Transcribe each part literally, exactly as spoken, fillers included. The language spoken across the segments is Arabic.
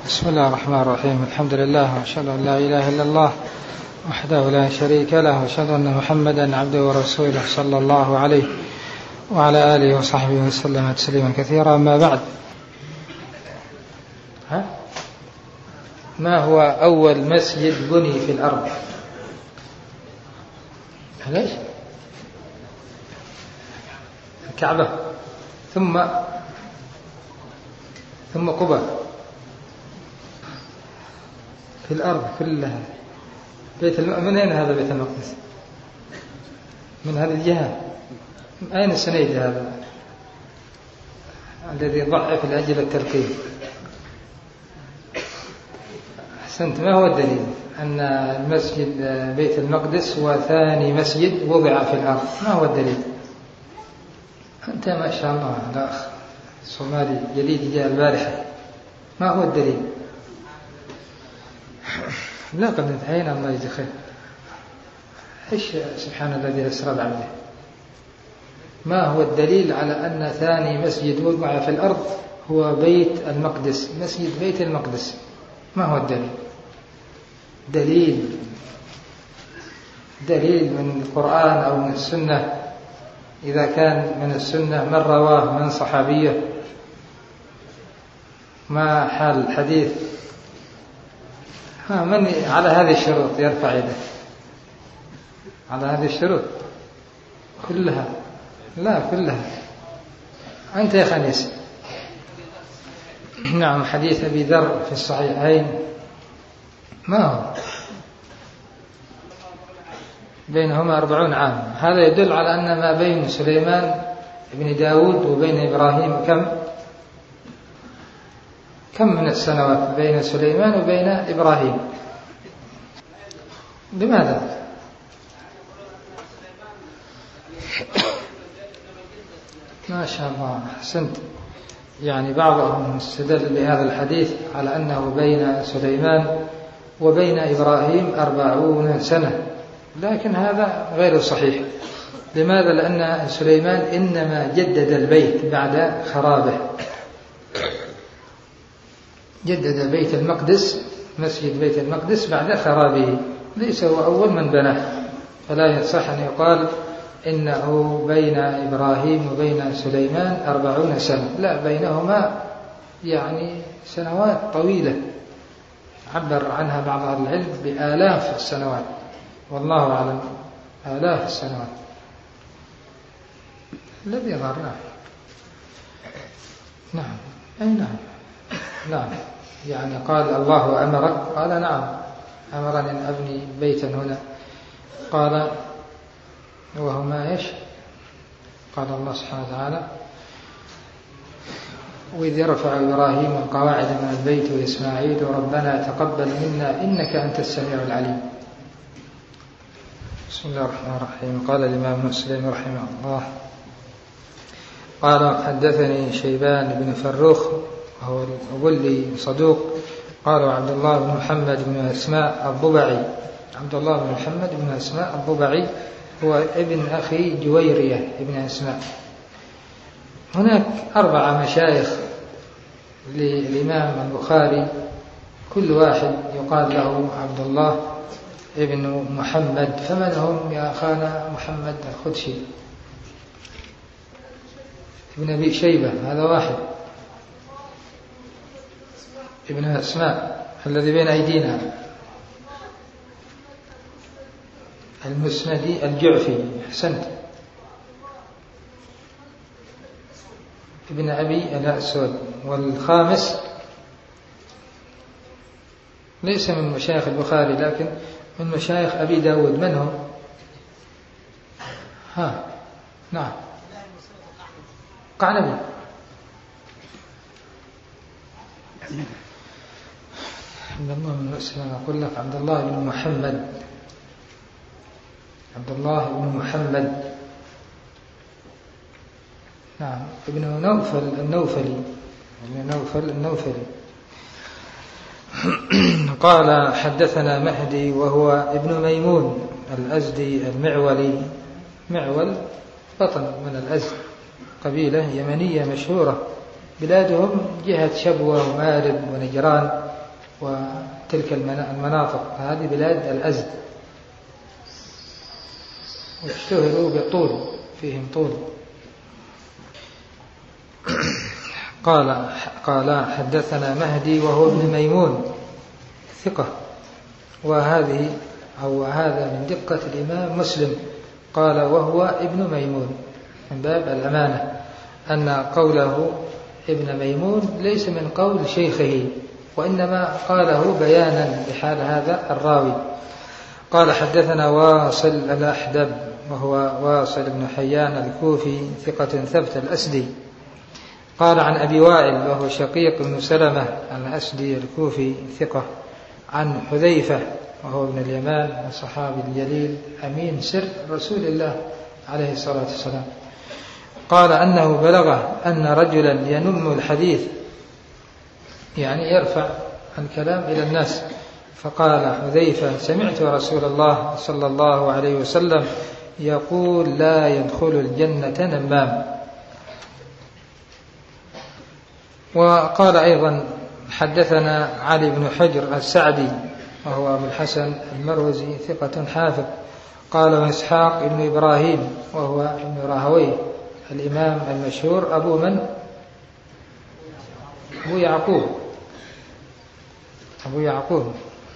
بسم الله الرحمن الرحيم. الحمد لله وأشهد أن لا إله إلا الله وحده لا شريك له، وأشهد أن محمدا عبده ورسوله صلى الله عليه وعلى آله وصحبه وسلم تسليما كثيرا. ما بعد، ها؟ ما هو أول مسجد بني في الأرض؟ ليش؟ الكعبة ثم ثم قباء في الأرض كلها. بيت الم... من أين هذا بيت المقدس؟ من هذه الجهة. أين السنيد هذا الذي ضعف لأجل التركيب؟ أحسنت. ما هو الدليل أن المسجد بيت المقدس هو ثاني مسجد وضع في الأرض؟ ما هو الدليل؟ أنت ما شاء الله الأخ صومالي جديد جاء البارحة، ما هو الدليل؟ لا قد انتهينا، الله يجزي خير. إيش سبحان الذي أسرى بعبده؟ ما هو الدليل على أن ثاني مسجد وضع في الأرض هو بيت المقدس، مسجد بيت المقدس؟ ما هو الدليل؟ دليل دليل من القرآن أو من السنة. إذا كان من السنة من رواه من صحابية، ما حال الحديث؟ ها، من على هذه الشروط يرفع يده؟ على هذه الشروط كلها؟ لا كلها. أنت يا خنيس. نعم، حديث أبي ذر في الصحيحين. ما هو؟ بينهما أربعون عام. هذا يدل على أن ما بين سليمان بن داود وبين إبراهيم كم كم من السنوات بين سليمان وبين إبراهيم؟ لماذا؟ ما شاء الله، أحسنت. يعني بعضهم استدل بهذا الحديث على أنه بين سليمان وبين إبراهيم أربعون سنة، لكن هذا غير صحيح. لماذا؟ لأن سليمان إنما جدد البيت بعد خرابه، جدد بيت المقدس، مسجد بيت المقدس بعد خرابه، ليس هو أول من بناه. فلا يصح أن يقال إنه بين إبراهيم وبين سليمان أربعون سنة، لا، بينهما يعني سنوات طويلة عبر عنها بعض أهل العلم بآلاف السنوات، والله أعلم، آلاف السنوات. الذي يظهر نعم نعم أي نعم نعم يعني قال الله أمرك؟ قال نعم، أمرني أن أبني بيتا هنا. قال وهما إيش؟ قال الله سبحانه وتعالى وإذ يرفع إبراهيم القواعد من البيت وإسماعيل ربنا تقبل منا إنك أنت السميع العليم. بسم الله الرحمن الرحيم. قال الإمام مسلم رحمه الله قال حدثني شيبان بن فروخ وهو الغلي صدوق. قال عبد الله بن محمد بن أسماء الضبعي. عبد الله بن محمد بن أسماء الضبعي هو ابن أخي جويرية ابن أسماء. هناك أربع مشايخ للإمام البخاري، كل واحد يقال له عبد الله ابن محمد. فمن هم يا أخانا؟ محمد الخدشي ابن أبي شيبة، هذا واحد. ابن أسماء الذي بين أيدينا، المسندي الجعفي، أحسنت، ابن أبي الأسود. والخامس ليس من مشايخ البخاري لكن من مشايخ أبي داود. من هم؟ ها نعم قعنبي. عبد الله بن مسلم أقول لك عبد الله بن محمد، عبد الله بن محمد نعم ابن نوفل النوفلي، ابن نوفل النوفلي. قال حدثنا مهدي وهو ابن ميمون الأزدي المعولي، معول بطن من الأزد، قبيلة يمنية مشهورة، بلادهم جهة شبوة ومارب ونجران، وتلك المناطق، هذه بلاد الأزد، واشتهروا بالطول، فيهم طول. قال قال حدثنا مهدي وهو ابن ميمون ثقة، وهذه أو هذا من دقة الإمام مسلم، قال وهو ابن ميمون من باب الأمانة، أن قوله ابن ميمون ليس من قول شيخه، وإنما قاله بيانا لحال هذا الراوي. قال حدثنا واصل الأحدب وهو واصل بن حيان الكوفي ثقة ثبت الأسدي. قال عن أبي وائل وهو شقيق بن سلمة الأسدي الكوفي ثقة، عن حذيفة وهو ابن اليمان الصحابي الجليل أمين سر رسول الله عليه الصلاة والسلام، قال أنه بلغه أن رجلا ينم الحديث، يعني يرفع الكلام إلى الناس، فقال حذيفة سمعت رسول الله صلى الله عليه وسلم يقول لا يدخل الجنة نمام. وقال أيضا حدثنا علي بن حجر السعدي وهو أبو الحسن المروزي ثقة حافظ، قال وإسحاق بن إبراهيم وهو ابن راهويه الإمام المشهور أبو من؟ أبو يعقوب أبو يعقوب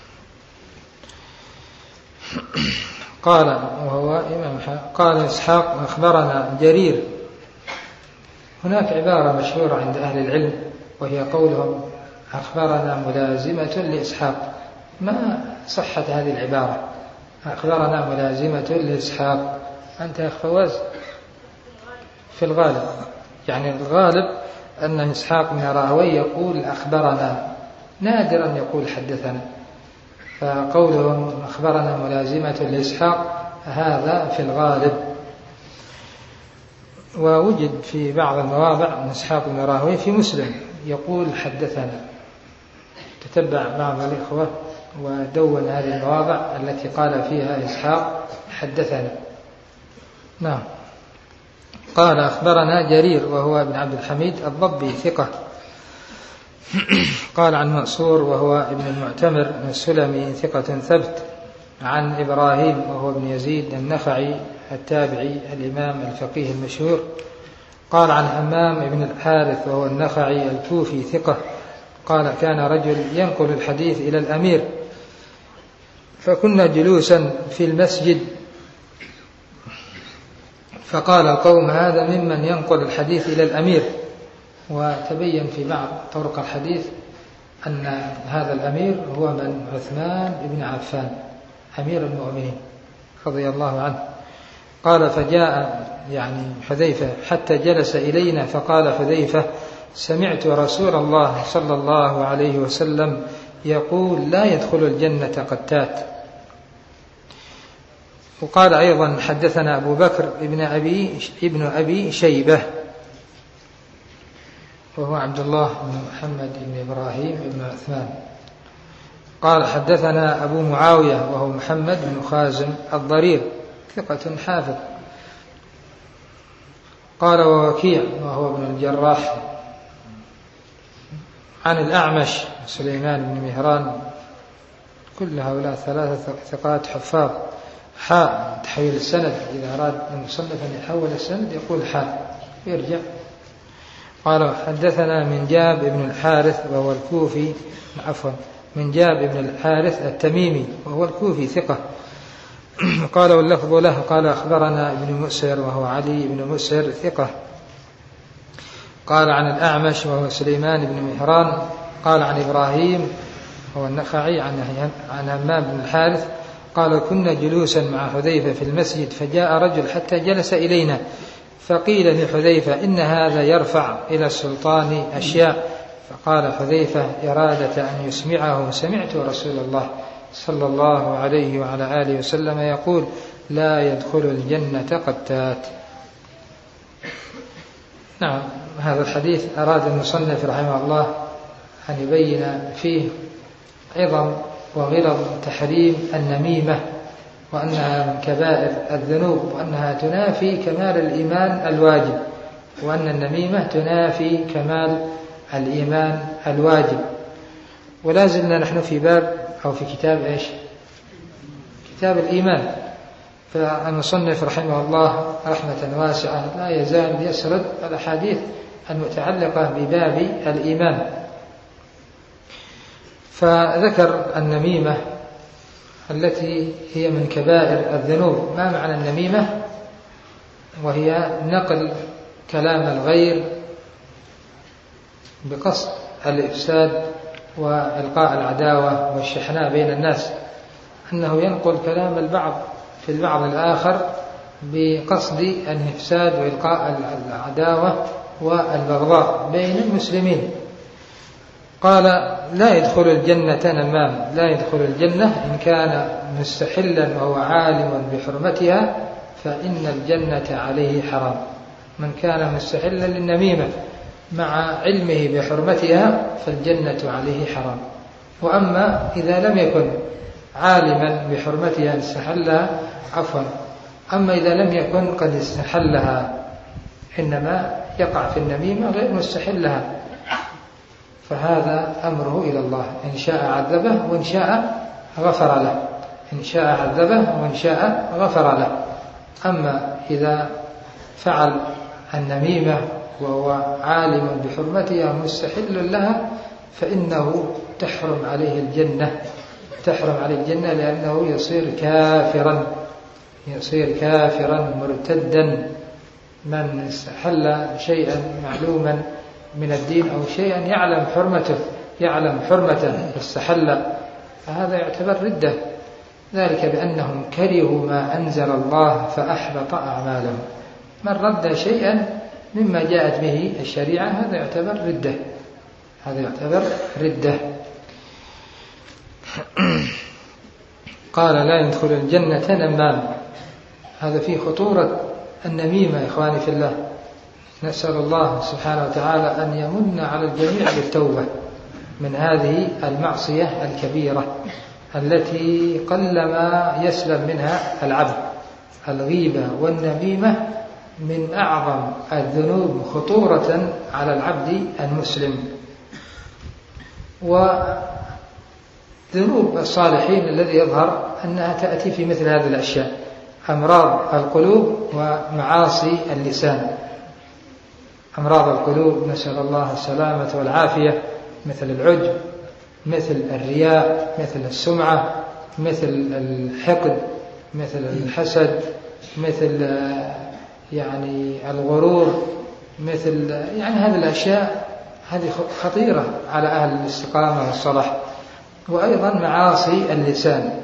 قال وهو إمام قال إسحاق أخبرنا جرير. هناك عبارة مشهورة عند أهل العلم وهي قولهم أخبرنا ملازمة لإسحاق، ما صحة هذه العبارة أخبرنا ملازمة لإسحاق؟ أنت يا فواز في الغالب، يعني الغالب أن إسحاق بن راهويه يقول أخبرنا، نادرا يقول حدثنا، فقولهم أخبرنا ملازمة لإسحاق هذا في الغالب. ووجد في بعض المواضع من إسحاق بن راهويه في مسلم يقول حدثنا، تتبع بعض الإخوة ودون هذه المواضع التي قال فيها إسحاق حدثنا. نعم. قال أخبرنا جرير وهو ابن عبد الحميد الضبي ثقة، قال عن منصور وهو ابن المعتمر السلمي ثقة ثبت، عن إبراهيم وهو ابن يزيد النخعي التابعي الإمام الفقيه المشهور، قال عن همام ابن الحارث وهو النخعي الكوفي ثقة، قال كان رجل ينقل الحديث إلى الأمير، فكنا جلوسا في المسجد، فقال القوم هذا ممن ينقل الحديث إلى الأمير. وتبين في بعض طرق الحديث أن هذا الأمير هو من عثمان بن عفان أمير المؤمنين رضي الله عنه. قال فجاء يعني حذيفة حتى جلس إلينا، فقال حذيفة سمعت رسول الله صلى الله عليه وسلم يقول لا يدخل الجنة قتات. وقال أيضا حدثنا أبو بكر ابن أبي, ابن أبي شيبة وهو عبد الله بن محمد بن إبراهيم بن عثمان، قال حدثنا أبو معاوية وهو محمد بن خازم الضرير ثقة حافظ، قال ووكيع وهو ابن الجراح عن الأعمش سليمان بن مهران، كل هؤلاء ثلاثة ثقات حفاظ. حاء تحويل السند، إذا أراد المصنف أن يحول السند يقول حاء يرجع. قال حدثنا من جاب بن الحارث وهو الكوفي عفوا من جاب بن الحارث التميمي وهو الكوفي ثقة، قال واللفظ له قال أخبرنا ابن مسهر وهو علي بن مسهر ثقة، قال عن الأعمش وهو سليمان بن مهران، قال عن إبراهيم وهو النخعي عن همام بن الحارث، قال كنا جلوسا مع حذيفة في المسجد، فجاء رجل حتى جلس إلينا، فقيل لحذيفة إن هذا يرفع إلى السلطان أشياء، فقال حذيفة إرادة أن يسمعه سمعت رسول الله صلى الله عليه وعلى آله وسلم يقول لا يدخل الجنة قتات. نعم، هذا الحديث أراد المصنف رحمه الله أن يبين فيه عظم وغلظ تحريم النميمة، وأنها من كبائر الذنوب، وأنها تنافي كمال الإيمان الواجب، وأن النميمة تنافي كمال الإيمان الواجب. ولا زلنا نحن في باب أو في كتاب إيش؟ كتاب الإيمان. فالمصنف رحمه الله رحمة واسعة لا يزال يسرد الأحاديث المتعلقة بباب الإيمان. فذكر النميمة التي هي من كبائر الذنوب. ما معنى النميمة؟ وهي نقل كلام الغير بقصد الإفساد وإلقاء العداوة والشحناء بين الناس، أنه ينقل كلام البعض في البعض الآخر بقصد الإفساد وإلقاء العداوة والبغضاء بين المسلمين. قال لا يدخل الجنة نمام، لا يدخل الجنة إن كان مستحلا وهو عالم بحرمتها فإن الجنة عليه حرام. من كان مستحلا للنميمة مع علمه بحرمتها فالجنة عليه حرام. وأما إذا لم يكن عالما بحرمتها استحلها عفوا أما إذا لم يكن قد استحلها إنما يقع في النميمة غير مستحلها، فهذا أمره إلى الله، إن شاء عذبه وإن شاء غفر له، إن شاء عذبه وإن شاء غفر له. أما إذا فعل النميمة وهو عالم بحرمتها مستحل لها فإنه تحرم عليه الجنة، تحرم عليه الجنة لأنه يصير كافرا، يصير كافرا مرتدا. من استحل شيئا معلوما من الدين أو شيئا يعلم حرمته يعلم حرمته فاستحل فهذا يعتبر ردة، ذلك بأنهم كرهوا ما أنزل الله فأحبط أعمالهم. من رد شيئا مما جاءت به الشريعة هذا يعتبر ردة، هذا يعتبر ردة. قال لا يدخل الجنة نمام. هذا فيه خطورة النميمة يا إخواني في الله. نسأل الله سبحانه وتعالى أن يمن على الجميع بالتوبة من هذه المعصية الكبيرة التي قلما يسلم منها العبد. الغيبة والنميمة من أعظم الذنوب خطورة على العبد المسلم. وذنوب الصالحين الذي يظهر أنها تأتي في مثل هذه الأشياء: أمراض القلوب ومعاصي اللسان. أمراض القلوب نسأل الله السلامة والعافية، مثل العجب، مثل الرياء، مثل السمعة، مثل الحقد، مثل الحسد، مثل يعني الغرور، مثل يعني هذه الأشياء هذه خطيرة على أهل الاستقامة والصلاح. وأيضا معاصي اللسان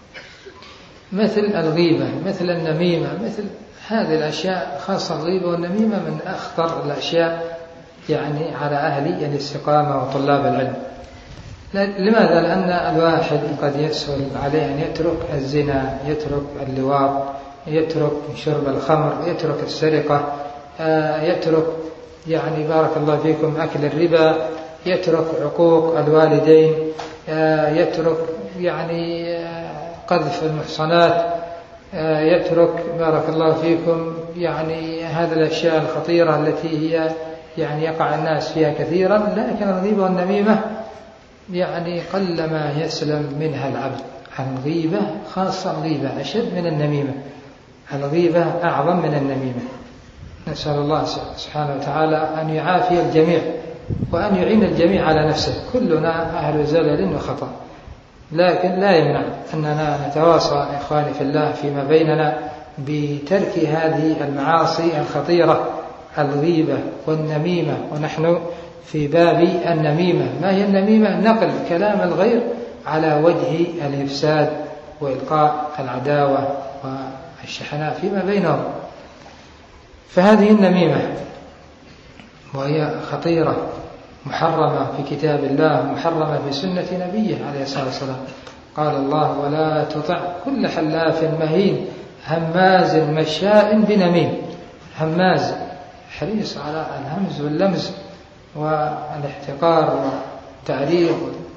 مثل الغيبة، مثل النميمة، مثل هذه الأشياء، خاصة الغيبة والنميمة من أخطر الأشياء يعني على أهل الاستقامة وطلاب العلم. لماذا؟ لأن الواحد قد يسهل عليه أن يترك الزنا، يترك اللواط، يترك شرب الخمر، يترك السرقة، يترك يعني بارك الله فيكم أكل الربا، يترك عقوق الوالدين، يترك يعني قذف المحصنات، يترك بارك الله فيكم يعني هذه الأشياء الخطيرة التي هي يعني يقع الناس فيها كثيرا. لكن الغيبة والنميمة يعني قلما يسلم منها العبد. الغيبة خاصة الغيبة أشد من النميمة، الغيبة أعظم من النميمة. نسأل الله سبحانه وتعالى أن يعافي الجميع وأن يعين الجميع على نفسه. كلنا أهل زلل وخطأ، لكن لا يمنع أننا نتواصى إخواني في الله فيما بيننا بترك هذه المعاصي الخطيرة، الغيبة والنميمة. ونحن في باب النميمة. ما هي النميمة؟ نقل كلام الغير على وجه الإفساد وإلقاء العداوة والشحناء فيما بينهم. فهذه النميمة وهي خطيرة، محرمة في كتاب الله، محرمة في سنة نبيه عليه الصلاة والسلام. قال الله: ولا تطع كل حلاف مهين هماز مشاء بنميم. هماز حريص على الهمز واللمز والاحتقار والتعريض.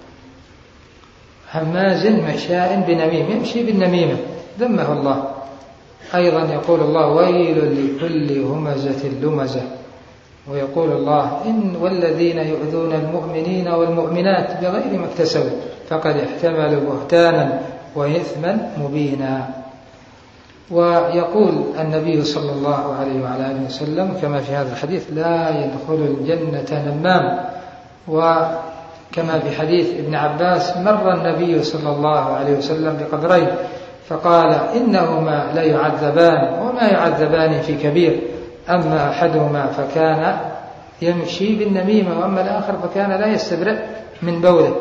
هماز مشاء بنميم، يمشي بالنميمة، ذمه الله. أيضا يقول الله: ويل لكل همزة لمزة. ويقول الله: إن والذين يؤذون المؤمنين والمؤمنات بغير ما اكتسبوا فقد احتملوا بهتانا وإثما مبينا. ويقول النبي صلى الله عليه وعلى آله وسلم كما في هذا الحديث: لا يدخل الجنة نمام. وكما في حديث ابن عباس: مر النبي صلى الله عليه وسلم بقبرين فقال: إنهما لا يعذبان وما يعذبان في كبير، أما أحدهما فكان يمشي بالنميمة وأما الآخر فكان لا يستبرئ من بوله.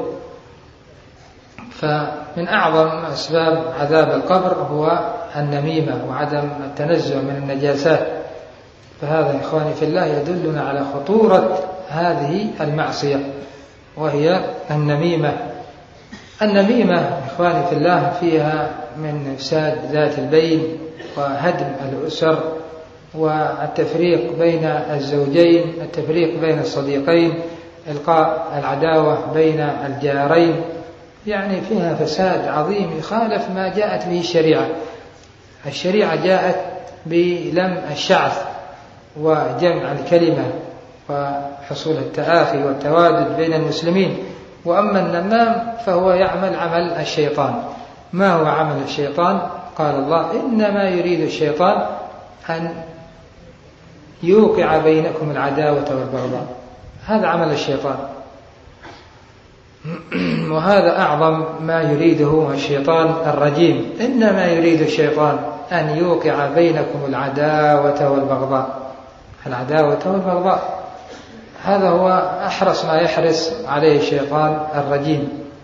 فمن أعظم أسباب عذاب القبر هو النميمة وعدم التنزه من النجاسات. فهذا إخواني في الله يدلنا على خطورة هذه المعصية وهي النميمة. النميمة إخواني في الله فيها من إفساد ذات البين وهدم الأسر والتفريق بين الزوجين، التفريق بين الصديقين، إلقاء العداوة بين الجارين، يعني فيها فساد عظيم يخالف ما جاءت به الشريعة. الشريعة جاءت بلم الشعث وجمع الكلمة وحصول التآخي والتوادد بين المسلمين. وأما النمام فهو يعمل عمل الشيطان. ما هو عمل الشيطان؟ قال الله: إنما يريد الشيطان أن يوقع بينكم العداوة والبغضاء. هذا عمل الشيطان، وهذا أعظم ما يريده الشيطان الرجيم. إنما يريد الشيطان أن يوقع بينكم العداوة والبغضاء. العداوة والبغضاء هذا هو أحرص ما يحرص عليه الشيطان الرجيم.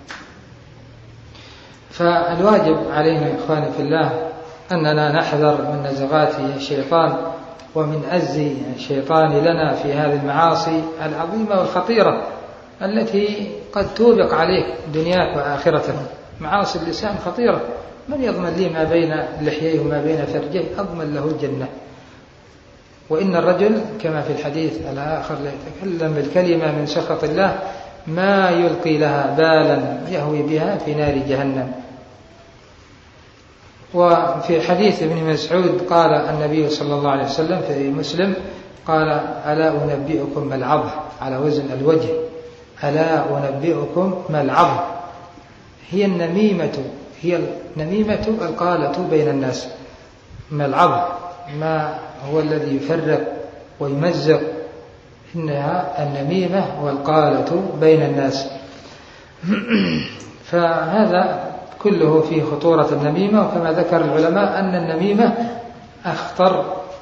فالواجب علينا إخواني في الله أننا نحذر من نزغات الشيطان ومن أز الشيطان لنا في هذه المعاصي العظيمة والخطيرة التي قد توبق عليك دنياك وآخرتك. معاصي اللسان خطيرة. من يضمن لي ما بين لحييه وما بين فرجيه؟ أضمن له الجنة. وإن الرجل كما في الحديث الآخر لا يتكلم بالكلمة من سخط الله ما يلقي لها بالا يهوي بها في نار جهنم. وفي حديث ابن مسعود قال النبي صلى الله عليه وسلم في مسلم قال: ألا أنبئكم ما العظم، على وزن الوجه. ألا أنبئكم ما العظم؟ هي النميمة، هي النميمة القالة بين الناس. ما العظم؟ ما هو الذي يفرق ويمزق؟ إنها النميمة والقالة بين الناس. فهذا كله في خطورة النميمة. وكما ذكر العلماء أن النميمة أخطر،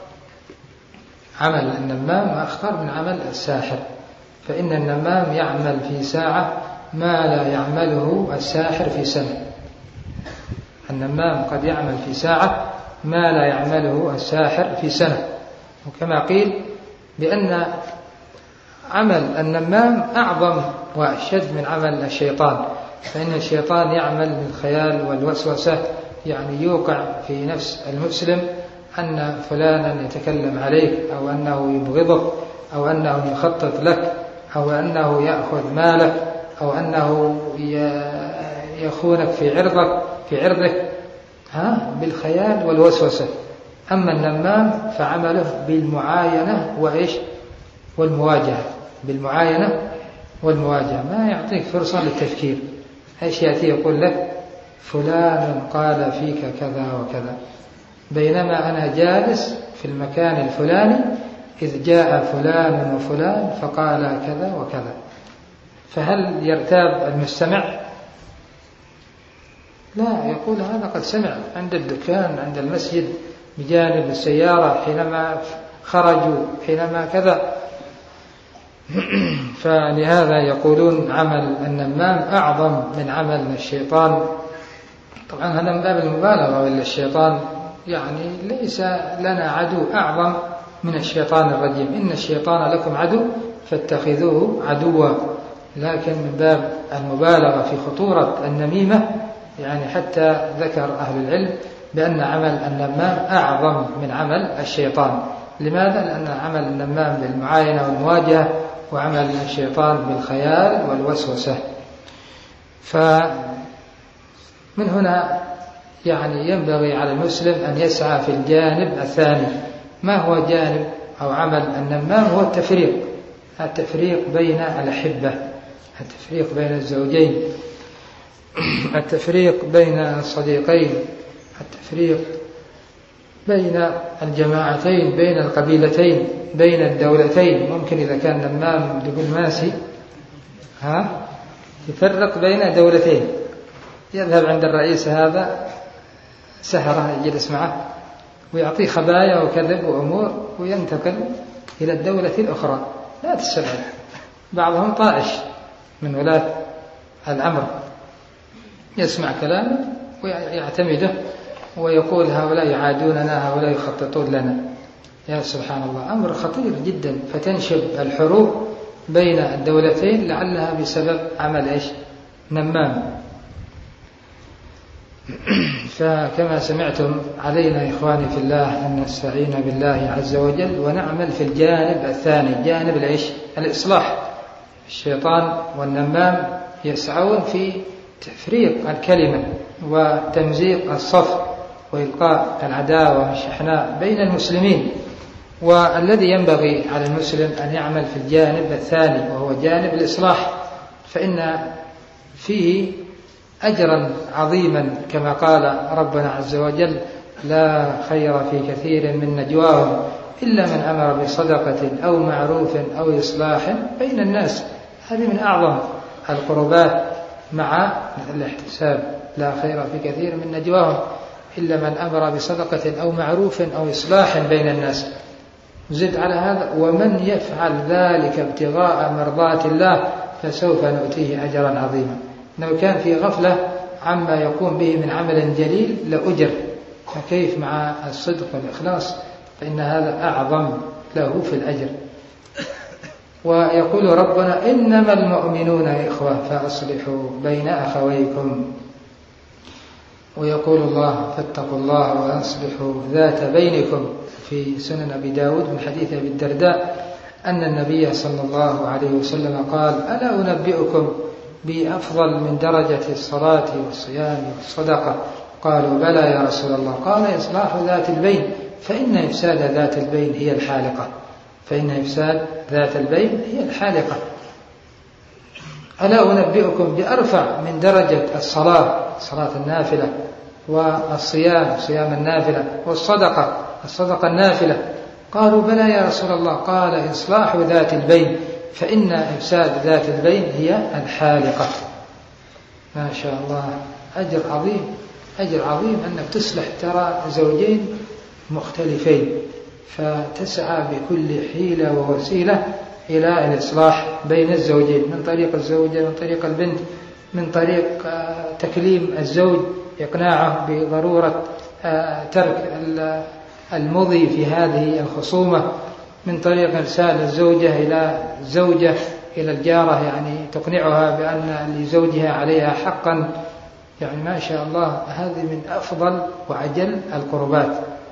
عمل النمام أخطر من عمل الساحر. فإن النمام يعمل في ساعة ما لا يعمله الساحر في سنة. النمام قد يعمل في ساعة ما لا يعمله الساحر في سنة. وكما قيل بأن عمل النمام أعظم وأشد من عمل الشيطان. فإن الشيطان يعمل بالخيال والوسوسة، يعني يوقع في نفس المسلم أن فلانا يتكلم عليك، أو أنه يبغضك، أو أنه يخطط لك، أو أنه يأخذ مالك، أو أنه يخونك في عرضك في عرضك ها بالخيال والوسوسة. أما النمام فعمله بالمعاينة وإيش والمواجهة، بالمعاينة والمواجهة. ما يعطيك فرصة للتفكير. إيش يأتي يقول لك: فلان قال فيك كذا وكذا، بينما أنا جالس في المكان الفلاني إذ جاء فلان وفلان فقال كذا وكذا. فهل يرتاب المستمع؟ لا، يقول هذا قد سمع عند الدكان، عند المسجد، بجانب السيارة، حينما خرجوا، حينما كذا. فلهذا يقولون عمل النمام أعظم من عمل الشيطان. طبعا هذا من باب المبالغة، وإلا الشيطان يعني ليس لنا عدو أعظم من الشيطان الرجيم. إن الشيطان لكم عدو فاتخذوه عدوا. لكن من باب المبالغة في خطورة النميمة، يعني حتى ذكر أهل العلم بأن عمل النمام أعظم من عمل الشيطان. لماذا؟ لأن عمل النمام بالمعاينة والمواجهة، وعمل الشيطان بالخيال والوسوسة. فمن هنا يعني ينبغي على المسلم أن يسعى في الجانب الثاني. ما هو جانب أو عمل النمام هو التفريق، التفريق بين الأحبة، التفريق بين الزوجين، التفريق بين الصديقين، التفريق بين الجماعتين، بين القبيلتين، بين الدولتين. ممكن إذا كان نمام دبلوماسي ها يفرق بين دولتين، يذهب عند الرئيس هذا سهرة يجلس معه ويعطيه خبايا وكذب وأمور وينتقل إلى الدولة الأخرى. لا تستبعد، بعضهم طائش من ولاة الأمر يسمع كلامه ويعتمده ويقول هؤلاء يعادوننا، هؤلاء يخططون لنا. يا سبحان الله، أمر خطير جدا. فتنشب الحروب بين الدولتين لعلها بسبب عمل إيش؟ نمام. فكما سمعتم علينا إخواني في الله أن نستعين بالله عز وجل ونعمل في الجانب الثاني، جانب الإيش؟ الإصلاح. الشيطان والنمام يسعون في تفريق الكلمة وتمزيق الصف وإلقاء العداوة والشحناء بين المسلمين. والذي ينبغي على المسلم أن يعمل في الجانب الثاني وهو جانب الإصلاح، فإن فيه أجرا عظيما كما قال ربنا عز وجل: لا خير في كثير من نجواهم إلا من أمر بصدقة أو معروف أو إصلاح بين الناس. هذه من أعظم القربات مع الاحتساب. لا خير في كثير من نجواهم إلا من أمر بصدقة أو معروف أو إصلاح بين الناس. زد على هذا: ومن يفعل ذلك ابتغاء مرضات الله فسوف نؤتيه أجرا عظيما. لو كان في غفلة عما يقوم به من عمل جليل لأجر، فكيف مع الصدق والإخلاص؟ فإن هذا أعظم له في الأجر. ويقول ربنا: إنما المؤمنون إخوة فأصلحوا بين أخويكم. ويقول الله: فاتقوا الله وأصلحوا ذات بينكم. في سنن أبي داود من حديث أبي الدرداء أن النبي صلى الله عليه وسلم قال: ألا أنبئكم بأفضل من درجة الصلاة والصيام والصدقة؟ قالوا: بلى يا رسول الله. قال: إصلاح ذات البين، فإن إفساد ذات البين هي الحالقة، فإن إفساد ذات البين هي الحالقة. ألا أنبئكم بأرفع من درجة الصلاة، صلاة النافلة، والصيام، صيام النافلة، والصدقة، الصدقة النافلة؟ قالوا: بلى يا رسول الله. قال: إصلاح ذات البين، فإن إفساد ذات البين هي الحالقة. ما شاء الله، أجر عظيم، أجر عظيم أنك تصلح ترى زوجين مختلفين، فتسعى بكل حيلة ووسيلة إلى الإصلاح بين الزوجين، من طريق الزوجة، من طريق البنت، من طريق تكليم الزوج، إقناعه بضرورة ترك المضي في هذه الخصومة، من طريق إرسال الزوجة إلى الزوجة إلى الجارة، يعني تقنعها بأن لزوجها عليها حقا. يعني ما شاء الله، هذه من أفضل وأجل القربات.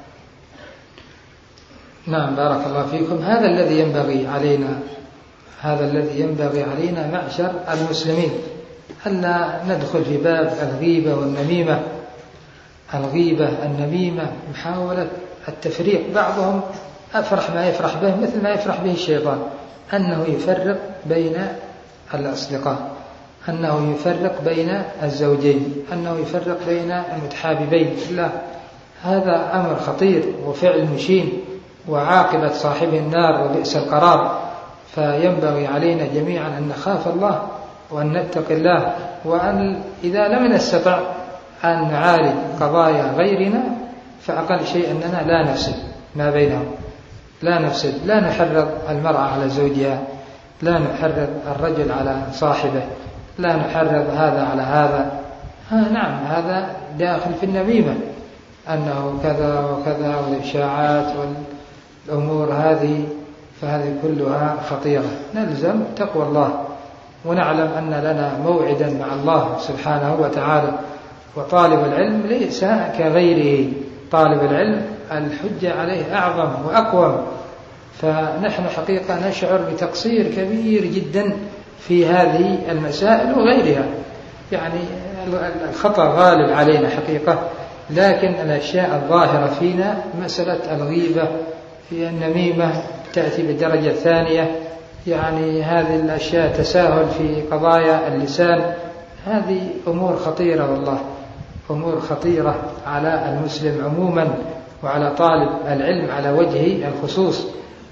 نعم، بارك الله فيكم. هذا الذي ينبغي علينا، هذا الذي ينبغي علينا معشر المسلمين، ألا ندخل في باب الغيبة والنميمة. الغيبة، النميمة، محاولة التفريق. بعضهم أفرح ما يفرح به مثل ما يفرح به الشيطان، أنه يفرق بين الأصدقاء، أنه يفرق بين الزوجين، أنه يفرق بين المتحاببين. لا، هذا أمر خطير وفعل مشين وعاقبة صاحبه النار وبئس القرار. فينبغي علينا جميعا أن نخاف الله وأن نتقي الله، وأن إذا لم نستطع أن نعالج قضايا غيرنا فأقل شيء أننا لا نفسد ما بينهم، لا نفسد، لا نحرض المرأة على زوجها، لا نحرض الرجل على صاحبه، لا نحرض هذا على هذا. ها نعم، هذا داخل في النميمة، أنه كذا وكذا والإشاعات والأمور هذه، فهذه كلها خطيرة. نلزم تقوى الله ونعلم أن لنا موعدا مع الله سبحانه وتعالى. وطالب العلم ليس كغيره، طالب العلم الحجة عليه أعظم وأقوم. فنحن حقيقة نشعر بتقصير كبير جدا في هذه المسائل وغيرها، يعني الخطأ غالب علينا حقيقة. لكن الأشياء الظاهرة فينا مسألة الغيبة في النميمة تأتي بالدرجة الثانية، يعني هذه الأشياء تساهل في قضايا اللسان، هذه أمور خطيرة والله، أمور خطيرة على المسلم عموما وعلى طالب العلم على وجه الخصوص.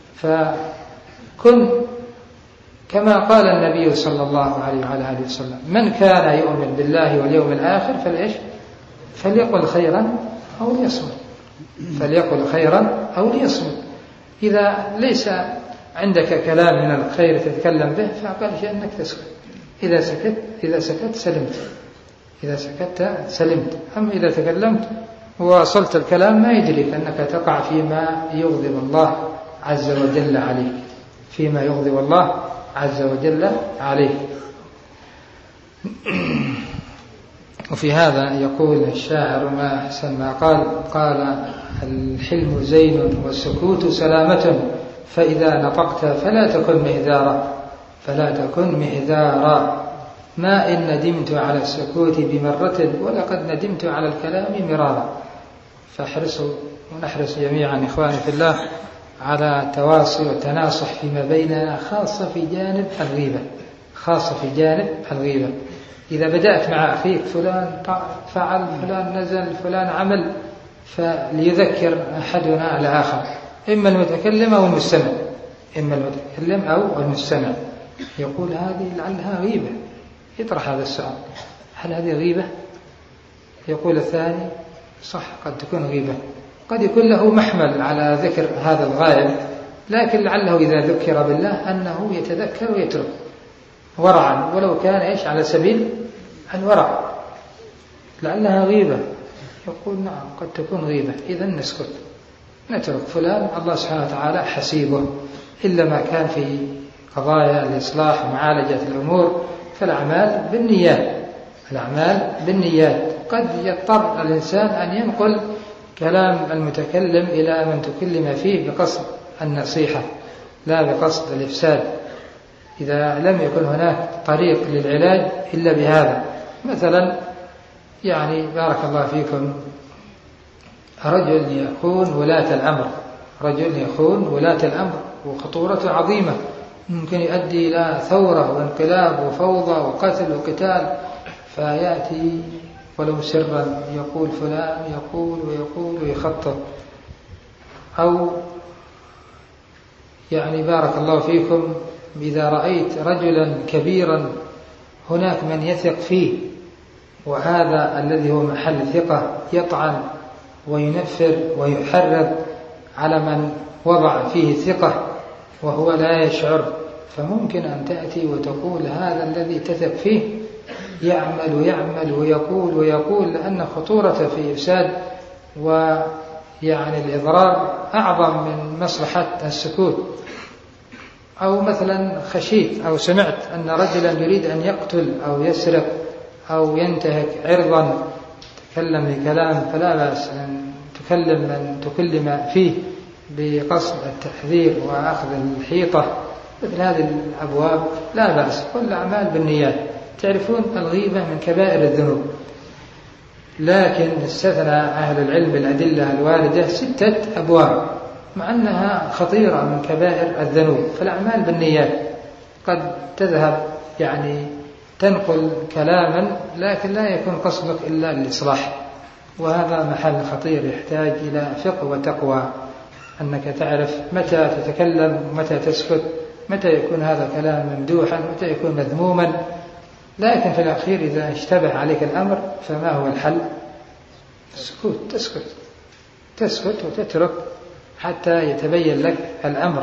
فكن كما قال النبي صلى الله عليه وعلى آله وسلم: من كان يؤمن بالله واليوم الآخر فليش فليقل خيرا أو ليصمت، فليقل خيرا أو ليصمت. إذا ليس عندك كلام من الخير تتكلم به فأقل شيء أنك تسكت. إذا سكت إذا سكت سلمت، إذا سكت سلمت. أما إذا تكلمت وواصلت الكلام ما يدريك أنك تقع فيما يغضب الله عز وجل عليك، فيما يغضب الله عز وجل عليه. وفي هذا يقول الشاعر ما أحسن ما قال: قال الحلم زين والسكوت سلامة، فإذا نطقت فلا تكن مهذارا، فلا تكن مهذارا. ما إن ندمت على السكوت بمرة، ولقد ندمت على الكلام مرارا. فاحرصوا ونحرص جميعا إخواني في الله على التواصي والتناصح فيما بيننا، خاصة في جانب الغيبة، خاصة في جانب الغيبة. إذا بدأت مع أخيك فلان فعل، فلان نزل، فلان عمل، فليذكر أحدنا الآخر، إما المتكلم أو المستمع، إما المتكلم أو المستمع، يقول هذه لعلها غيبة، يطرح هذا السؤال: هل هذه غيبة؟ يقول الثاني: صح، قد تكون غيبة، قد يكون له محمل على ذكر هذا الغائب، لكن لعله إذا ذكر بالله أنه يتذكر ويترك ورعا، ولو كان إيش على سبيل الورع، لعلها غيبة. يقول نعم قد تكون غيبة، إذا نسكت، نترك فلان، الله سبحانه وتعالى حسيبه. إلا ما كان في قضايا الإصلاح ومعالجة الأمور فالأعمال بالنيات، الأعمال بالنيات. قد يضطر الإنسان أن ينقل كلام المتكلم إلى من تكلم فيه بقصد النصيحة لا بقصد الإفساد، إذا لم يكن هناك طريق للعلاج إلا بهذا. مثلا يعني بارك الله فيكم، رجل يخون ولاة الأمر، رجل يخون ولاة الأمر وخطورته عظيمة، ممكن يؤدي إلى ثورة وانقلاب وفوضى وقتل وقتال، فيأتي ولو سرا يقول فلان يقول ويقول ويخطط. أو يعني بارك الله فيكم، إذا رأيت رجلا كبيرا هناك من يثق فيه، وهذا الذي هو محل ثقة يطعن وينفر ويحرض على من وضع فيه ثقة وهو لا يشعر، فممكن أن تأتي وتقول هذا الذي تثق فيه يعمل ويعمل ويقول ويقول، لأن خطورته في إفساد ويعني الإضرار أعظم من مصلحة السكوت. أو مثلا خشيت أو سمعت أن رجلا يريد أن يقتل أو يسرق أو ينتهك عرضا، تكلم بكلام، فلا بأس أن تكلم من تكلم فيه بقصد التحذير وأخذ الحيطة، مثل هذه الأبواب لا بأس، كل أعمال بالنيات. تعرفون الغيبة من كبائر الذنوب، لكن استثنى أهل العلم بالأدلة الواردة ستة أبواب، مع أنها خطيرة من كبائر الذنوب. فالأعمال بالنيات، قد تذهب يعني تنقل كلاما لكن لا يكون قصدك إلا الإصلاح، وهذا محل خطير يحتاج إلى فقه وتقوى، أنك تعرف متى تتكلم ومتى تسكت، متى يكون هذا كلام ممدوحا متى يكون مذموما. لكن في الأخير إذا اشتبه عليك الأمر فما هو الحل؟ السكوت، تسكت تسكت وتترك حتى يتبين لك الأمر.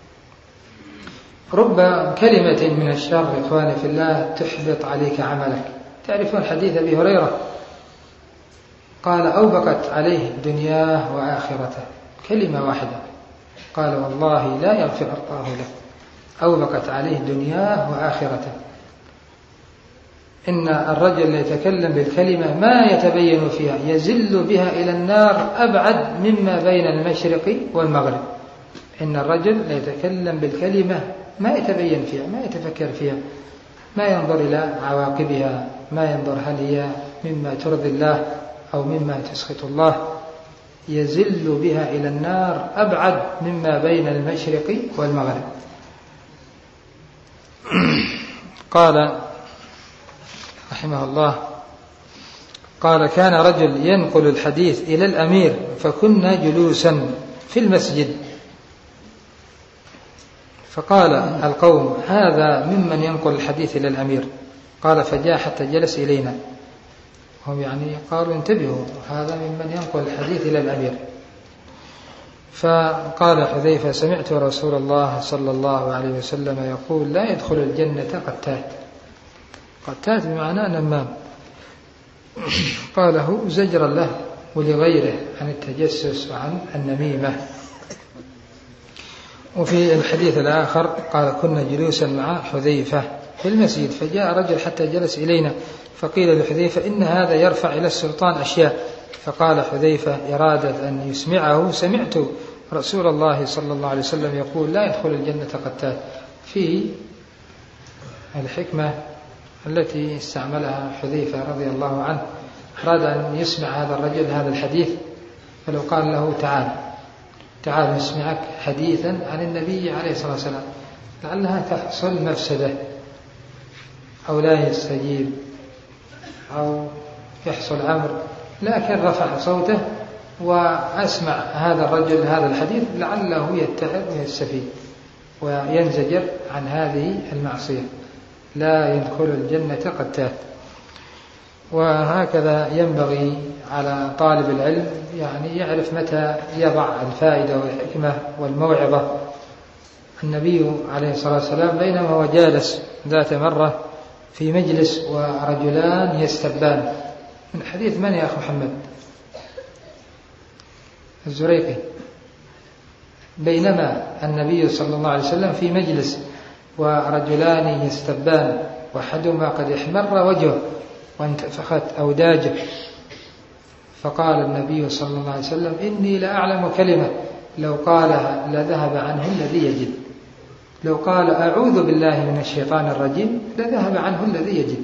رب كلمة من الشر إخواني في الله تحبط عليك عملك. تعرفون حديث أبي هريرة قال: أوبقت عليه الدنيا وآخرته، كلمة واحدة، قال: والله لا يغفر الله له. أوبقت عليه الدنيا وآخرته. إن الرجل يتكلم بالكلمة ما يتبين فيها يزل بها إلى النار أبعد مما بين المشرق والمغرب. إن الرجل يتكلم بالكلمة ما يتبين فيها، ما يتفكر فيها، ما ينظر إلى عواقبها، ما ينظر هل هي مما ترضي الله أو مما تسخط الله. يزل بها إلى النار أبعد مما بين المشرق والمغرب. قال رحمه الله قال كان رجل ينقل الحديث إلى الأمير فكنا جلوسا في المسجد، فقال القوم هذا ممن ينقل الحديث إلى الأمير، قال فجاء حتى جلس إلينا، هم يعني قالوا انتبهوا هذا ممن ينقل الحديث إلى الأمير. فقال حذيفة سمعت رسول الله صلى الله عليه وسلم يقول لا يدخل الجنة قتات. قتات بمعنى نمام. قاله زجرا له ولغيره عن التجسس وعن النميمة. وفي الحديث الآخر قال كنا جلوسا مع حذيفة في المسجد فجاء رجل حتى جلس إلينا، فقيل لحذيفة إن هذا يرفع إلى السلطان أشياء، فقال حذيفة إرادة أن يسمعه سمعت رسول الله صلى الله عليه وسلم يقول لا يدخل الجنة قتات، في الحكمة التي استعملها حذيفة رضي الله عنه. أراد أن يسمع هذا الرجل هذا الحديث، فلو قال له تعال تعال نسمعك حديثا عن النبي عليه الصلاة والسلام لعلها تحصل مفسدة أو لا يستجيب أو يحصل أمر، لكن رفع صوته وأسمع هذا الرجل هذا الحديث لعله يتعب ويستفيد وينزجر عن هذه المعصية. لا يدخل الجنة قتات. وهكذا ينبغي على طالب العلم يعني يعرف متى يضع الفائدة والحكمة والموعظة. النبي عليه الصلاة والسلام بينما هو جالس ذات مرة في مجلس ورجلان يستبان، من حديث من يا أخي محمد؟ الزريقي. بينما النبي صلى الله عليه وسلم في مجلس ورجلان يستبان وأحدهما قد احمر وجهه وانتفخت أوداجه، فقال النبي صلى الله عليه وسلم إني لأعلم كلمة لو قالها لذهب عنه الذي يجد. لو قال أعوذ بالله من الشيطان الرجيم لذهب عنه الذي يجد.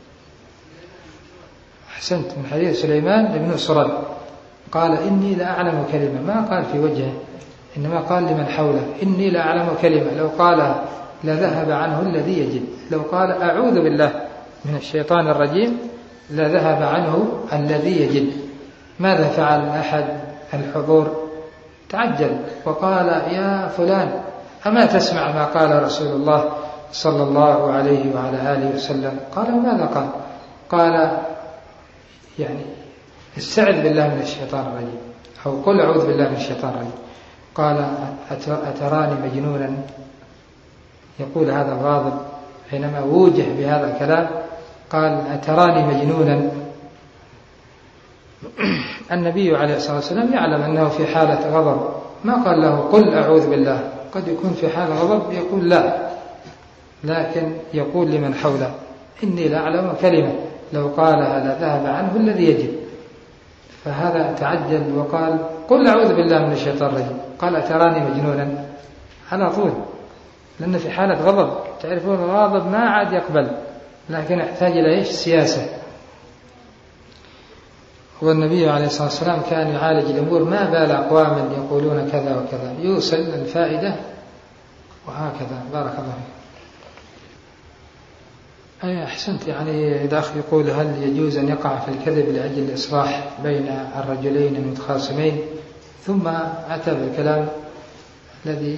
أحسنت. من حديث سليمان بن سرد قال إني لأعلم كلمة، ما قال في وجهه إنما قال لمن حوله إني لأعلم كلمة لو قالها لذهب عنه الذي يجد. لو قال أعوذ بالله من الشيطان الرجيم لذهب عنه الذي يجد. ماذا فعل أحد الحضور؟ تعجل وقال يا فلان أما تسمع ما قال رسول الله صلى الله عليه وعلى آله وسلم؟ قال ماذا قال؟ قال يعني استعذ بالله من الشيطان الرجيم أو قل أعوذ بالله من الشيطان الرجيم. قال أتراني مجنونا؟ يقول هذا الغاضب حينما ووجه بهذا الكلام قال أتراني مجنونا؟ النبي عليه الصلاة والسلام يعلم أنه في حالة غضب، ما قال له قل أعوذ بالله، قد يكون في حالة غضب يقول لا، لكن يقول لمن حوله إني لأعلم كلمة لو قالها لذهب عنه الذي يجب. فهذا تعجل وقال قل أعوذ بالله من الشيطان الرجيم، قال أتراني مجنونا على طول، لأن في حالة غضب. تعرفون الغاضب ما عاد يقبل، لكن يحتاج إلى إيش؟ سياسة. والنبي عليه الصلاة والسلام كان يعالج الأمور، ما بال أقوام يقولون كذا وكذا، يوصل الفائدة وهكذا. بارك الله فيك. أي أحسنت. يعني إذا أخي يقول هل يجوز أن يقع في الكذب لأجل الإصلاح بين الرجلين المتخاصمين؟ ثم أتى بالكلام الذي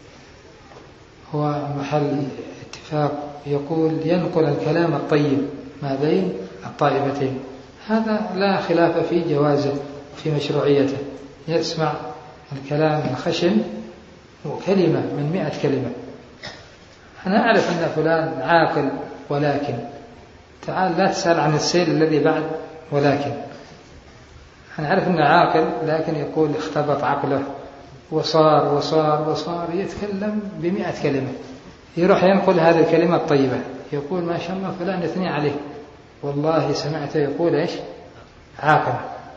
هو محل اتفاق، يقول ينقل الكلام الطيب ما بين الطائفتين، هذا لا خلاف في جوازه في مشروعيته. يسمع الكلام الخشن وكلمة من مئة كلمة. أنا أعرف أن فلان عاقل، ولكن تعال لا تسأل عن السيل الذي بعد. ولكن أنا أعرف أنه عاقل، لكن يقول اختبط عقله وصار وصار وصار يتكلم بمئة كلمة، يروح ينقل هذه الكلمة الطيبة، يقول ما شاء الله فلان يثني عليه، والله سمعته يقول إيش؟ عاقل،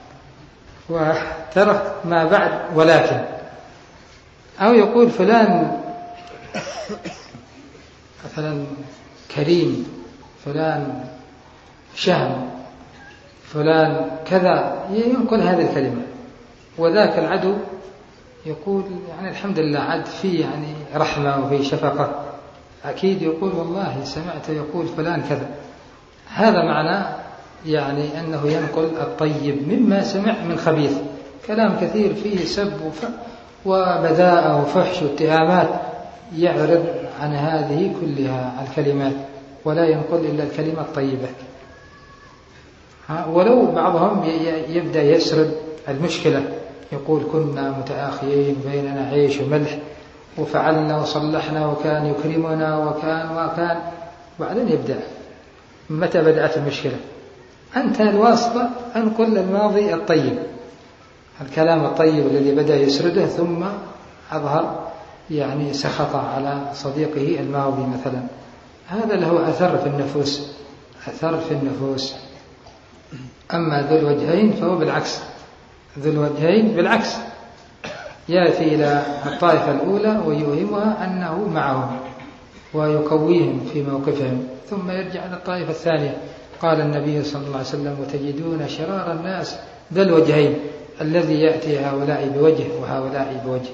وترك ما بعد ولكن. أو يقول فلان مثلا كريم، فلان شهم، فلان كذا، ينقل هذه الكلمة وذاك العدو يقول يعني الحمد لله عد فيه يعني رحمة وفي شفقة، أكيد يقول والله سمعت يقول فلان كذا. هذا معنى يعني أنه ينقل الطيب مما سمع من خبيث. كلام كثير فيه سب وبذاءة وفحش واتهامات، يعرض عن هذه كلها الكلمات ولا ينقل إلا الكلمة الطيبة. ولو بعضهم يبدأ يسرد المشكلة، يقول كنا متآخيين بيننا عيش وملح وفعلنا وصلحنا وكان يكرمنا وكان وكان، وبعدين يبدأ متى بدأت المشكلة؟ أنت الواسطة، أنقل الماضي الطيب، الكلام الطيب الذي بدأ يسرده ثم أظهر يعني سخط على صديقه الماضي مثلا. هذا له أثر في النفوس، أثر في النفوس. أما ذو الوجهين فهو بالعكس، ذو الوجهين بالعكس يأتي إلى الطائفة الأولى ويوهمها أنه معهم ويقويهم في موقفهم، ثم يرجع إلى الطائفة الثانية. قال النبي صلى الله عليه وسلم وتجدون شرار الناس ذا الوجهين، الذي يأتي هؤلاء بوجه وهؤلاء بوجه.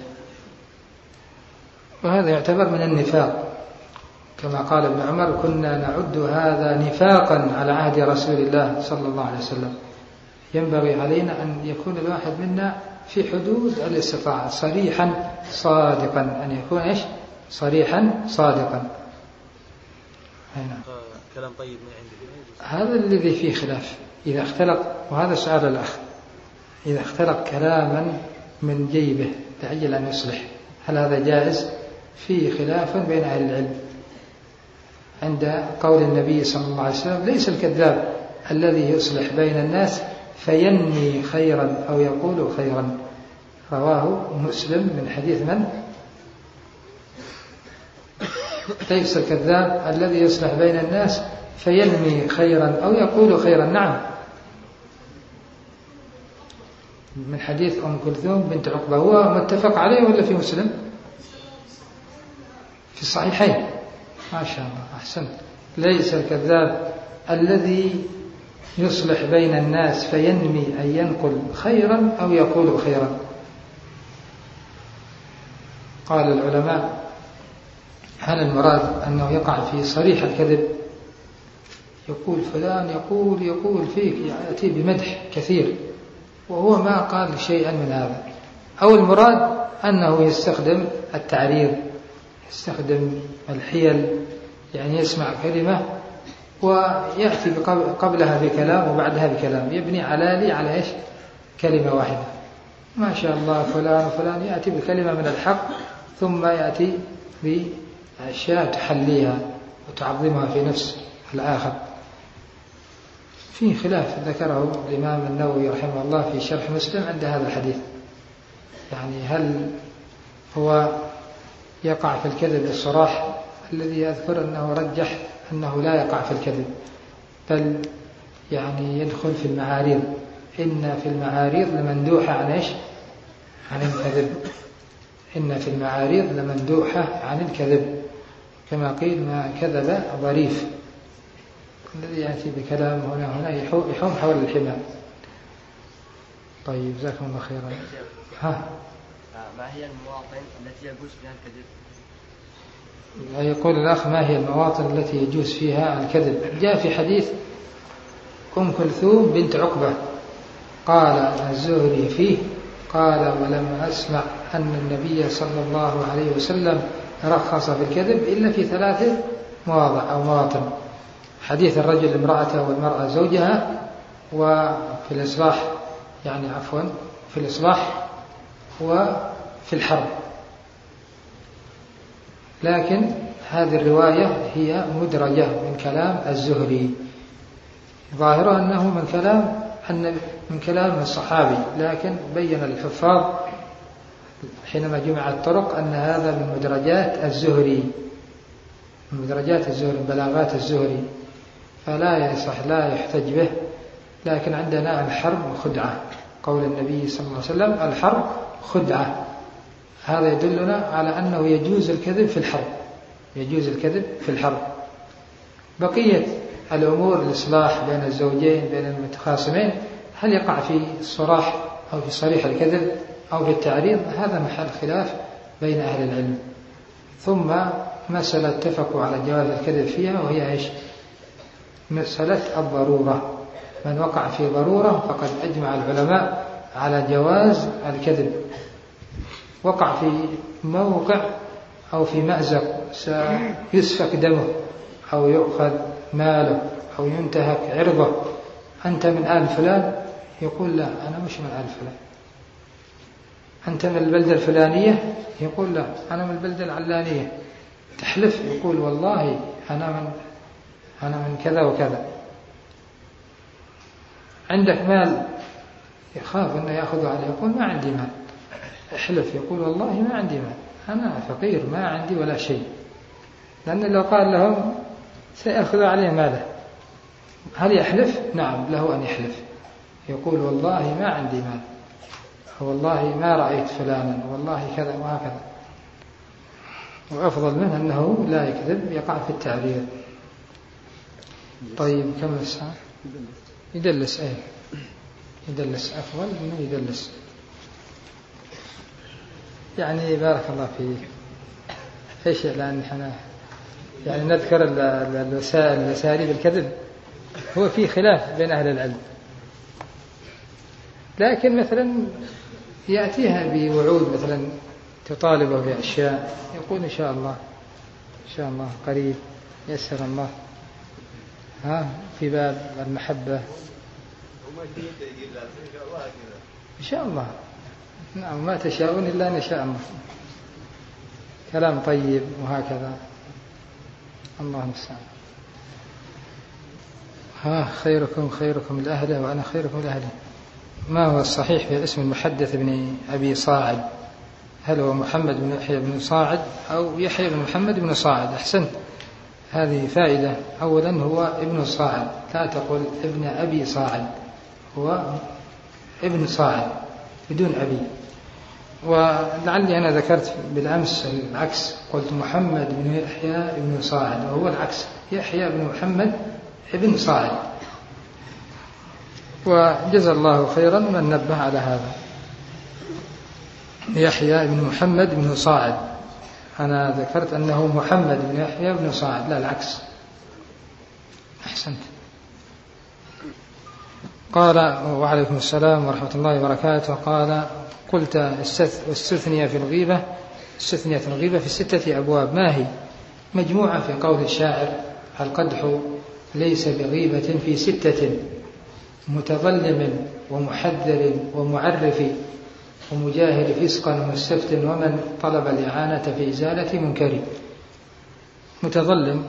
وهذا يعتبر من النفاق، كما قال ابن عمر كنا نعد هذا نفاقا على عهد رسول الله صلى الله عليه وسلم. ينبغي علينا أن يكون الواحد منا في حدود الاستطاعة صريحا صادقا، أن يكون إيش؟ صريحا صادقا. هنا. كلام طيب من عندي. هذا الذي فيه خلاف إذا اختلط، وهذا سؤال الأخ، إذا اختلط كلاما من جيبه لأجل أن يصلح، هل هذا جائز؟ فيه خلاف بين أهل العلم عند قول النبي صلى الله عليه وسلم ليس الكذاب الذي يصلح بين الناس فينمي خيرا أو يقول خيرا. رواه مسلم من حديث من؟ ليس الكذاب الذي يصلح بين الناس فينمي خيرا أو يقول خيرا. نعم، من حديث أم كلثوم بنت عقبة. هو متفق عليه ولا في مسلم؟ في الصحيحين. ما شاء الله، أحسنت. ليس الكذاب الذي يصلح بين الناس فينمي أن ينقل خيرا أو يقول خيرا. قال العلماء هل المراد أنه يقع في صريح الكذب، يقول فلان يقول يقول فيك، يأتي بمدح كثير وهو ما قال شيئا من هذا، أو المراد أنه يستخدم التعريض، يستخدم الحيل، يعني يسمع كلمة ويأتي قبلها بكلام وبعدها بكلام، يبني علالي على إيش؟ كلمة واحدة. ما شاء الله فلان وفلان، يأتي بكلمة من الحق ثم يأتي بأشياء تحليها وتعظمها في نفس الآخر. في خلاف ذكره الإمام النووي رحمه الله في شرح مسلم عند هذا الحديث، يعني هل هو يقع في الكذب الصراح الذي يذكر أنه رجح أنه لا يقع في الكذب، بل يعني يدخل في المعاريض. إن في المعاريض لمندوحة عن إيش؟ عن الكذب. إن في المعاريض لمندوحة عن الكذب، كما قيل ما كذب ظريف، الذي يأتي بكلام هنا هنا يحوم حول الحمى. طيب جزاكم الله خيرا. ها، ما هي المواطن التي يجوز فيها الكذب؟ يقول الأخ ما هي المواطن التي يجوز فيها الكذب؟ جاء في حديث أم كلثوم بنت عقبة قال الزهري فيه قال ولم أسمع أن النبي صلى الله عليه وسلم رخص في الكذب إلا في ثلاثة مواضع أو مواطن: حديث الرجل امرأته والمرأة زوجها، وفي الإصلاح يعني عفوا في الإصلاح، وفي الحرب. لكن هذه الرواية هي مدرجة من كلام الزهري، ظاهرها أنه من كلام من كلام الصحابي، لكن بين الحفاظ حينما جمع الطرق أن هذا من مدرجات الزهري، من مدرجات الزهري، بلاغات الزهري، فلا يصح لا يحتج به. لكن عندنا الحرب خدعة، قول النبي صلى الله عليه وسلم الحرب خدعة، هذا يدلنا على أنه يجوز الكذب في الحرب، يجوز الكذب في الحرب. بقية الأمور الإصلاح بين الزوجين بين المتخاصمين هل يقع في الصراح أو في صريح الكذب أو في التعريض، هذا محل خلاف بين أهل العلم. ثم مسألة اتفقوا على جواز الكذب فيها، وهي إيش؟ مسألة الضرورة. من وقع في ضرورة فقد أجمع العلماء على جواز الكذب. وقع في موقع أو في مأزق سيسفك دمه أو يؤخذ ماله أو ينتهك عرضه، أنت من آل فلان؟ يقول لا أنا مش من آل فلان. أنت من البلدة الفلانية؟ يقول لا أنا من البلدة العلانية. تحلف؟ يقول والله أنا من أنا من كذا وكذا. عندك مال؟ يخاف أنه يأخذ عليه، يقول ما عندي مال. احلف؟ يقول والله ما عندي مال، أنا فقير ما عندي ولا شيء. لأن لو قال لهم سيأخذ عليه ماله. هل يحلف؟ نعم له أن يحلف. يقول والله ما عندي مال، والله ما رأيت فلانا، والله كذا وهكذا. وأفضل منه أنه لا يكذب، يقع في التعريض. طيب كم الساعة؟ يدلس. أيه يدلس، أفضل منه يدلس. يعني بارك الله فيك. إيش الآن نحن يعني نذكر الوسائل الأساليب الكذب، هو في خلاف بين أهل العلم، لكن مثلا يأتيها بوعود، مثلا تطالبه بأشياء، يقول إن شاء الله إن شاء الله قريب يسر الله، ها في باب المحبة إن شاء الله. نعم ما تشاءون إلا أن يشاء الله. كلام طيب وهكذا. الله المستعان. ها خيركم خيركم لأهله وأنا خيركم لأهله. ما هو الصحيح في اسم المحدث بن أبي صاعد؟ هل هو محمد بن يحيى بن صاعد أو يحيى بن محمد بن صاعد؟ أحسنت، هذه فائدة. أولا هو ابن صاعد، لا تقل ابن أبي صاعد، هو ابن صاعد بدون أبي. ولعلي أنا ذكرت بالأمس العكس، قلت محمد بن يحيى بن صاعد، وهو العكس، يحيى بن محمد ابن صاعد. وجزا الله خيرا من نبه على هذا. يحيى بن محمد بن صاعد، أنا ذكرت أنه محمد بن يحيى بن صاعد، لا العكس. أحسنت. قال وعليكم السلام ورحمة الله وبركاته. قال قلت استثني في الغيبة استثنيت الغيبة في ستة أبواب، ما هي؟ مجموعة في قول الشاعر: القدح ليس بغيبة في ستة، متظلم ومحذر ومعرف ومجاهر فسقا ومستفت ومن طلب الإعانة في إزالة منكر. متظلم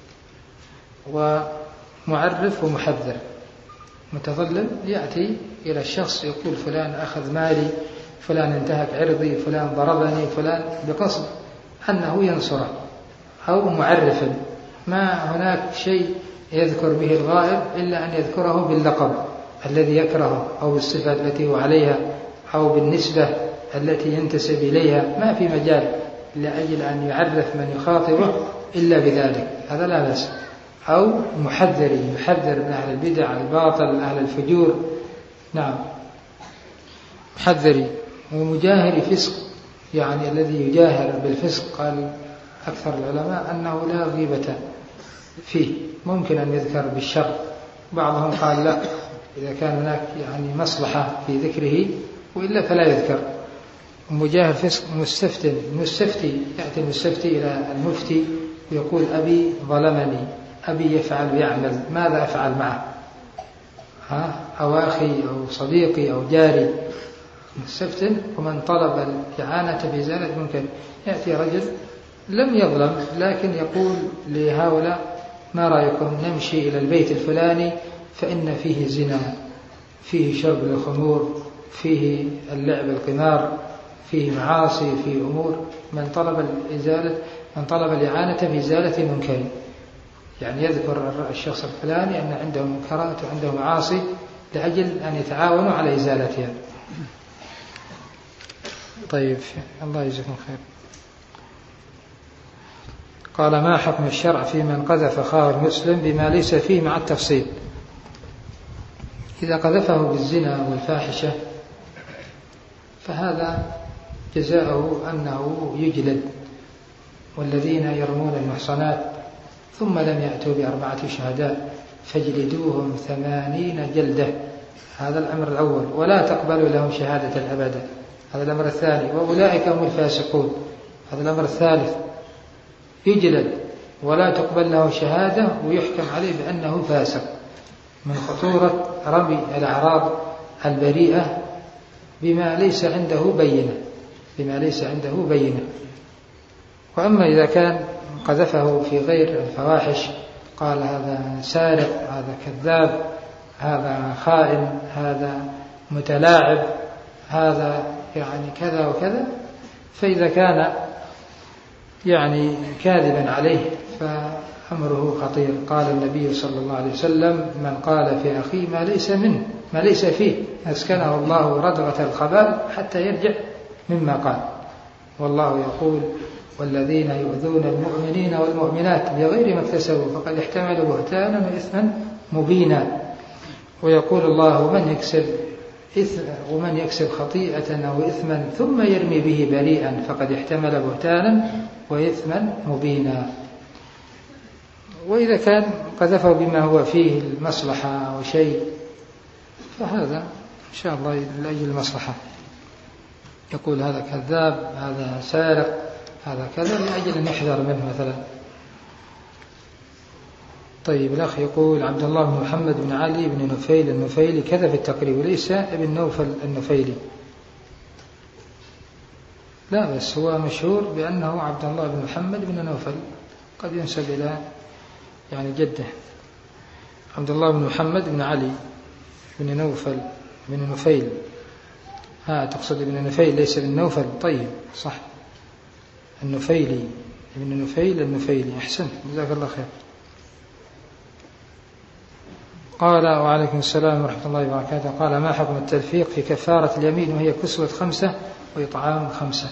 ومعرف ومحذر. متظلم يأتي إلى الشخص يقول فلان أخذ مالي، فلان انتهك عرضي، فلان ضربني، فلان، بقصد أنه ينصره. أو معرف، ما هناك شيء يذكر به الغائب إلا أن يذكره باللقب الذي يكرهه أو بالصفة التي هو عليها أو بالنسبة التي ينتسب إليها، ما في مجال لأجل أن يعرف من يخاطبه إلا بذلك، هذا لا بأس. أو محذري، محذر من أهل البدع الباطل أهل الفجور، نعم محذري. ومجاهر فسق، يعني الذي يجاهر بالفسق. قال أكثر العلماء أنه لا غيبة فيه، ممكن أن يذكر بالشر. بعضهم قال لا، إذا كان هناك يعني مصلحة في ذكره، وإلا فلا يذكر. مجاهر فسق. مستفتن، مستفتي، يأتي المستفتي إلى المفتي ويقول أبي ظلمني، أبي يفعل ويعمل، ماذا أفعل معه؟ ها؟ أو أخي أو صديقي أو جاري. مستفتن. ومن طلب الإعانة في إزالة منكر، يأتي رجل لم يظلم لكن يقول لهؤلاء: ما رأيكم نمشي إلى البيت الفلاني فإن فيه زنا، فيه شرب الخمور، فيه اللعب القمار، فيه معاصي، فيه أمور. من طلب الإزالة من طلب الإعانة في إزالة منكر، يعني يذكر الشخص الفلاني أن عنده منكرات وعنده معاصي لأجل أن يتعاونوا على إزالتها. طيب الله يجزاكم خير. قال: ما حكم الشرع في من قذف أخاه المسلم بما ليس فيه مع التفصيل؟ إذا قذفه بالزنا والفاحشة فهذا جزاؤه أنه يجلد. والذين يرمون المحصنات ثم لم يأتوا بأربعة شهداء فاجلدوهم ثمانين جلدة. هذا الأمر الأول. ولا تقبلوا لهم شهادة أبدا. هذا الأمر الثاني. وأولئك هم الفاسقون. هذا الأمر الثالث. يجلد ولا تقبل له شهادة ويحكم عليه بأنه فاسق. من خطورة رمي الأعراض البريئة بما ليس عنده بينة بما ليس عنده بينة. وأما إذا كان قذفه في غير الفواحش، قال هذا سارق، هذا كذاب، هذا خائن، هذا متلاعب، هذا يعني كذا وكذا، فإذا كان يعني كاذبا عليه فأمره خطير. قال النبي صلى الله عليه وسلم: من قال في أخيه ما ليس منه ما ليس فيه أسكنه الله ردغة الخبال حتى يرجع مما قال. والله يقول: والذين يؤذون المؤمنين والمؤمنات بغير ما اكتسبوا فقد احتملوا بهتانا وإثما مبينا. ويقول الله: ومن يكسب إثم ومن يكسب خطيئة أو إثما ثم يرمي به بريئا فقد احتمل بهتانا وإثما مبينا. وإذا كان قذفه بما هو فيه المصلحة أو شيء فهذا إن شاء الله لأجل المصلحة، يقول هذا كذاب، هذا سارق، هذا كذا، لأجل أن يحذر منه مثلا. طيب، الأخ يقول: عبد الله بن محمد بن علي بن نفيل النفيلي كذا في التقريب وليس ابن نوفل النفيلي. لا، بس هو مشهور بأنه عبد الله بن محمد بن نوفل، قد ينسب إلى يعني جده. عبد الله بن محمد بن علي بن نوفل بن نفيل. ها تقصد ابن نفيل ليس بن نوفل. طيب صح، النفيلي ابن نفيل النفيلي. أحسن، جزاك الله خير. قال: وعليكم السلام ورحمة الله وبركاته. قال: ما حكم التلفيق في كفارة اليمين وهي كسوة خمسة وإطعام خمسة؟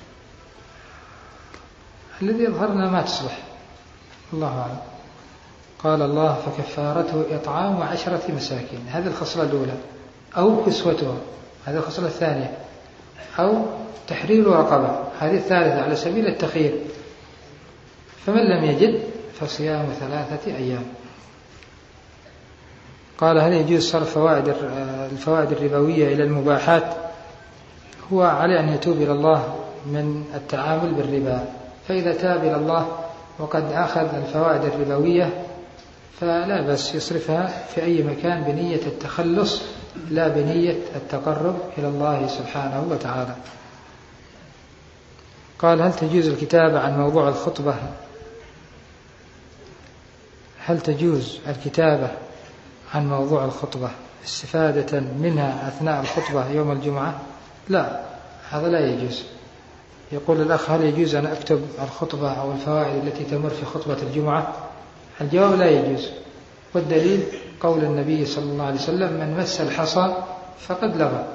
الذي يظهرنا ما تصلح، الله أعلم. قال الله: فكفارته إطعام عشرة مساكين. هذه الخصلة الأولى. أو كسوتها، هذه الخصلة الثانية. أو تحرير رقبة، هذه الثالثة على سبيل التخيير. فمن لم يجد فصيام ثلاثة أيام. قال: هل يجوز صرف فوائد الفوائد الربوية إلى المباحات؟ هو عليه أن يتوب إلى الله من التعامل بالربا، فإذا تاب إلى الله وقد أخذ الفوائد الربوية فلا بس يصرفها في أي مكان بنية التخلص لا بنية التقرب إلى الله سبحانه وتعالى. قال: هل تجوز الكتابة عن موضوع الخطبة هل تجوز الكتابة عن موضوع الخطبة استفادة منها أثناء الخطبة يوم الجمعة؟ لا، هذا لا يجوز. يقول الأخ: هل يجوز أن أكتب الخطبة أو الفوائد التي تمر في خطبة الجمعة؟ الجواب: لا يجوز. والدليل قول النبي صلى الله عليه وسلم: من مس الحصى فقد لغى.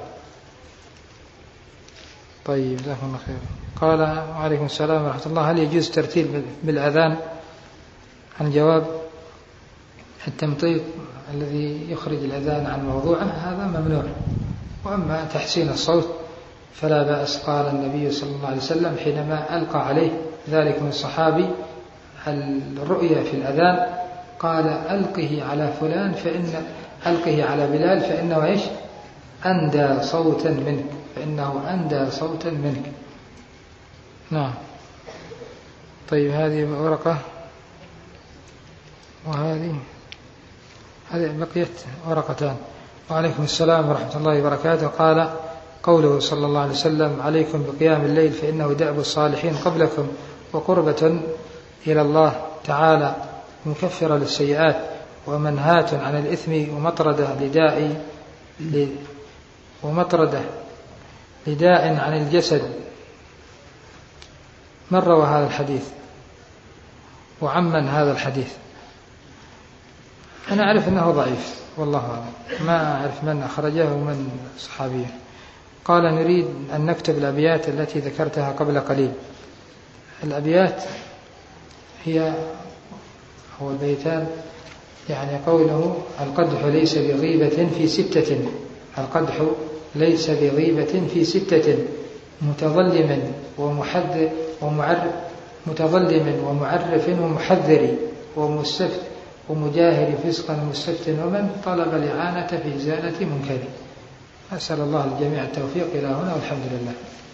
طيب، جزاكم الله خير. قال: وعليكم السلام ورحمة الله. هل يجوز ترتيل بالأذان؟ الجواب: التمطيط الذي يخرج الأذان عن موضوعه هذا ممنوع. وأما تحسين الصوت فلا بأس. قال النبي صلى الله عليه وسلم حينما ألقى عليه ذلك من الصحابي الرؤيا في الأذان قال: ألقه على فلان فإن ألقه على بلال فإنه إيش؟ أندى صوتا منك فإنه أندى صوتا منك. نعم. طيب، هذه ورقة وهذه هذه بقيت ورقتان. وعليكم السلام ورحمة الله وبركاته. قال: قوله صلى الله عليه وسلم: عليكم بقيام الليل فإنه دأب الصالحين قبلكم وقربة إلى الله تعالى مكفرة للسيئات ومنهاة عن الإثم ومطردة لداء ومطردة لداء عن الجسد. من روى هذا الحديث وعمن هذا الحديث؟ أنا أعرف أنه ضعيف والله أعلم، ما أعرف من أخرجه ومن صحابيه. قال: نريد أن نكتب الأبيات التي ذكرتها قبل قليل. الأبيات هي هو البيتان، يعني قوله: القدح ليس بغيبة في ستة. القدح ليس بغيبة في ستة: متظلم ومحذر ومعرف متظلم ومعرف ومحذر ومستفت ومجاهر فسقا مستفت ومن طلب الإعانة في إزالة منكر. أسأل الله الجميع التوفيق إلى هنا والحمد لله.